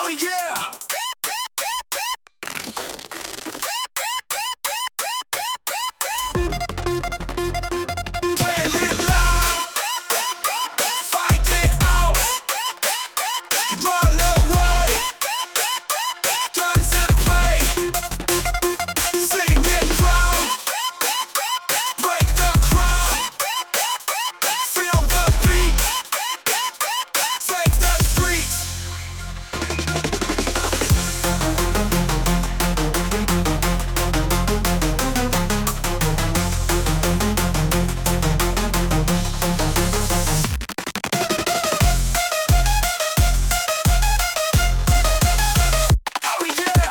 Oh yeah! Play it loud, fight it out, run away, dance and play, sing it proud, break the crowd, feel the beat, take the streets. Oh yeah!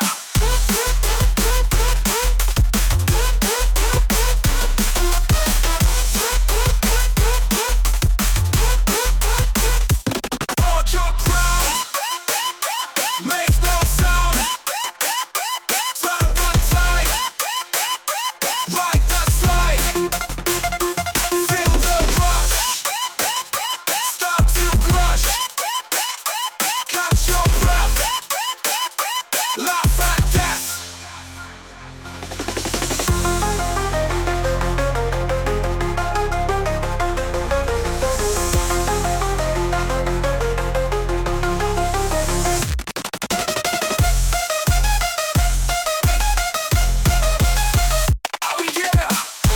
Hold your ground, make no sound, turn the tide, ride the slide, feel the rush, start to blush, catch your breath, laugh at death. Oh yeah!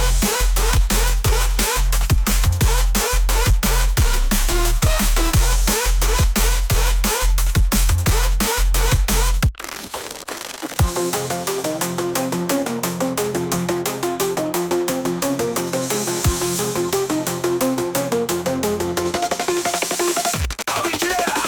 Oh yeah!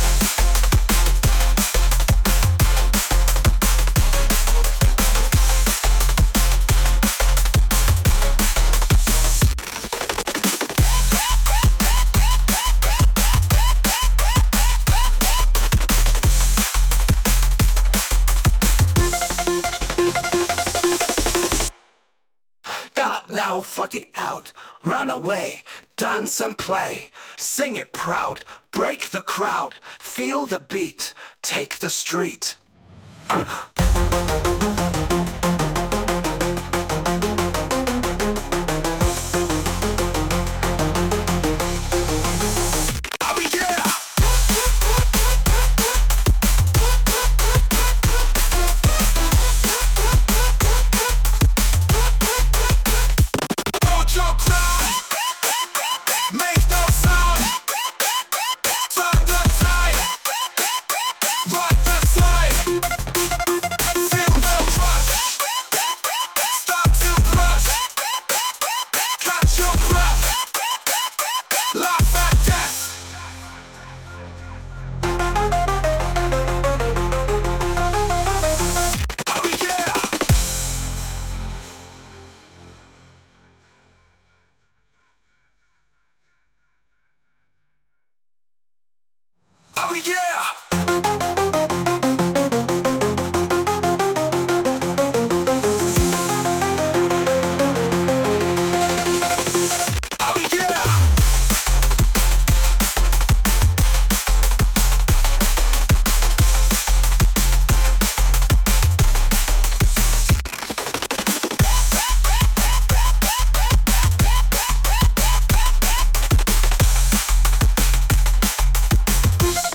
Now fuck it out, run away, dance and play, sing it proud, break the crowd, feel the beat, take the street.